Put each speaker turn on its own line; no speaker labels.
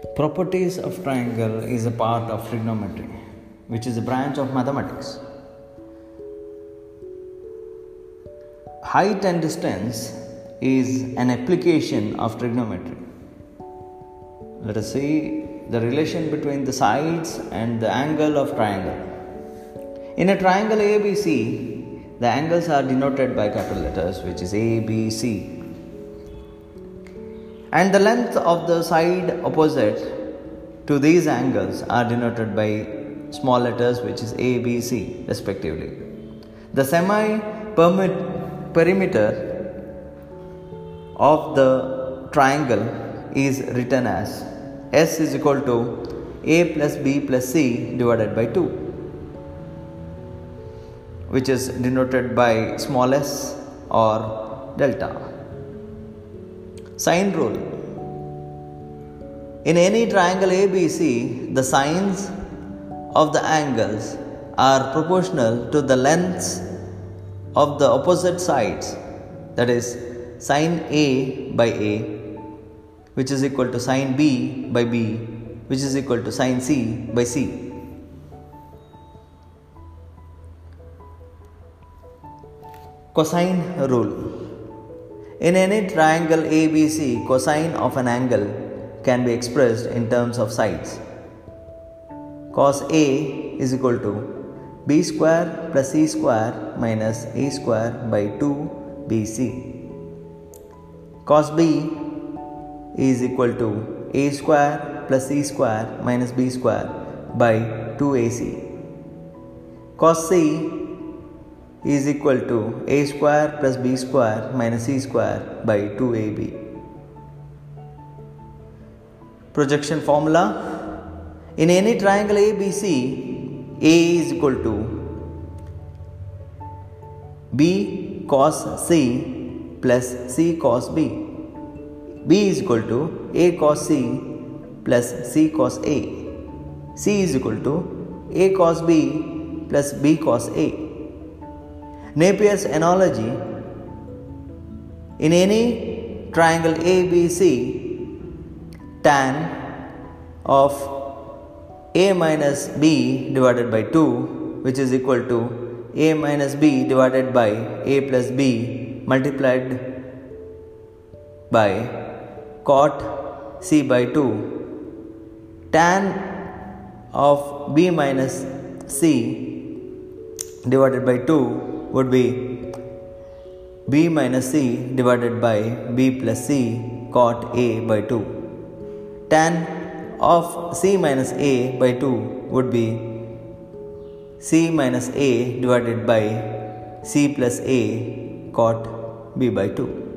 Properties of triangle is a part of trigonometry, which is a branch of mathematics. Height and distance is an application of trigonometry. Let us see the relation between the sides and the angle of triangle. In a triangle ABC, the angles are denoted by capital letters, which is A, B, C. And the length of the side opposite to these angles are denoted by small letters, which is A, B, C respectively. The semi-perimeter of the triangle is written as S is equal to A plus B plus C divided by 2, which is denoted by small s or delta. Sine rule. In any triangle ABC, the sines of the angles are proportional to the lengths of the opposite sides, that is, sine A by A, which is equal to sine B by B, which is equal to sine C by C. Cosine rule. In any triangle ABC, cosine of an angle can be expressed in terms of sides. Cos A is equal to B square plus C square minus A square by 2BC. Cos B is equal to A square plus C square minus B square by 2AC. Cos C is equal to A square plus B square minus C square by 2AB. Projection formula. In any triangle ABC, A is equal to B cos C plus C cos B. B is equal to A cos C plus C cos A. C is equal to A cos B plus B cos A. Napier's analogy. In any triangle ABC, tan of A minus B divided by 2, which is equal to A minus B divided by A plus B multiplied by cot C by 2. Tan of B minus C divided by 2 would be B minus C divided by B plus C cot A by 2. Tan of C minus A by 2 would be C minus A divided by C plus A cot B by 2.